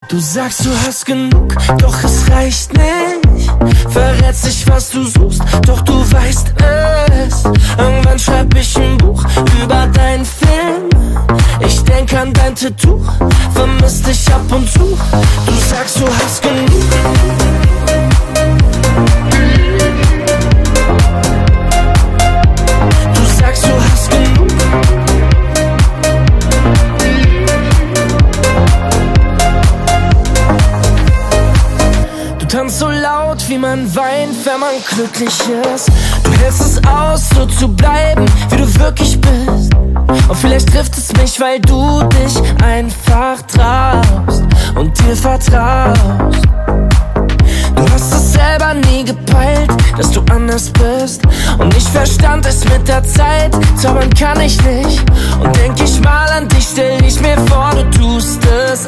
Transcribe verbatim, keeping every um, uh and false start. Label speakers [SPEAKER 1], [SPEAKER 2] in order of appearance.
[SPEAKER 1] Du sagst, du hast genug, doch es reicht nicht. Verrätst dich, was du suchst, doch du weißt es. Irgendwann schreib ich ein Buch über deinen Film. Ich denk an dein Tattoo, vermiss dich ab und zu. Du sagst, du hast genug. Du sagst, du hast genug. Du tanzt so laut, wie man weint, wenn man glücklich ist. Du hältst es aus, so zu bleiben, wie du wirklich bist. Und vielleicht trifft es mich, weil du dich einfach traust und dir vertraust. Du hast es selber nie gepeilt, dass du anders bist. Und ich verstand es mit der Zeit, zaubern kann ich nicht. Und denk ich mal an dich, stell ich mir vor, du tust es